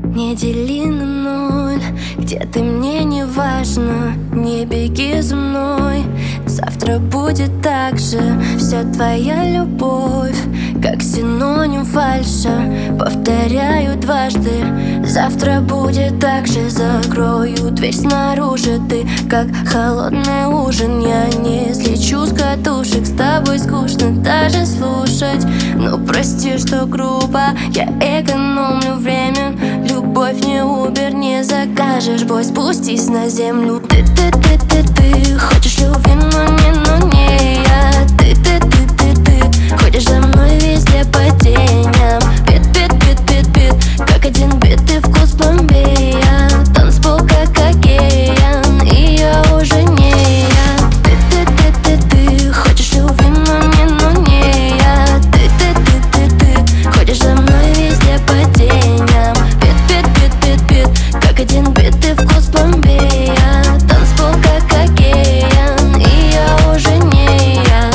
Не дели на ноль, где ты мне не важно. Не беги за мной, завтра будет так же. Вся твоя любовь, как синоним фальша. Повторяю дважды, завтра будет так же. Закрою дверь снаружи, ты как холодный ужин. Я не слечу с катушек, с тобой скучно даже слушать. Ну прости, что грубо, я экономлю время. Любовь не Uber, не закажешь, бой, спустись на землю. Ты хочешь любви, но не я. Ты ходишь за мной везде по теням. Бит, как один битый вкус Бомбея. Танцпол как океан, и я уже не я. Ты хочешь любви, но не я. Ты ходишь за мной везде по теням. Бит, как один битый вкус Бомбея. Танцпол как океан, и я уже не я.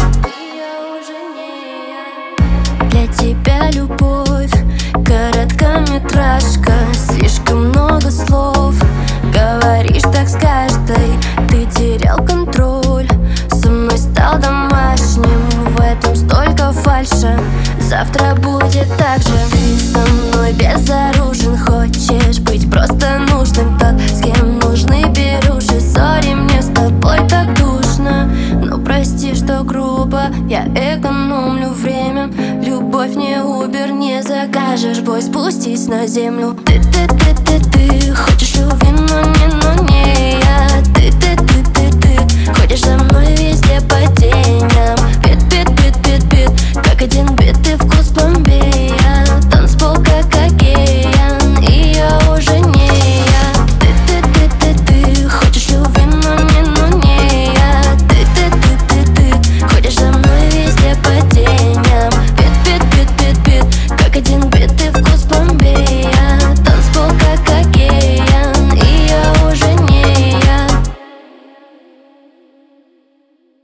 Для тебя любовь короткометражка, слишком много слов. Говоришь так с каждой, ты терял контроль. Со мной стал домашним, в этом столько фальши. Завтра будет так же. Ты со мной безоружен, хочешь быть просто нужным. Тот, с кем нужны беруши. Сори, мне с тобой так душно. Но прости, что грубо, я экономлю время. Любовь не Uber, не закажешь, бой, спустись на землю. Ты хочешь любви, но не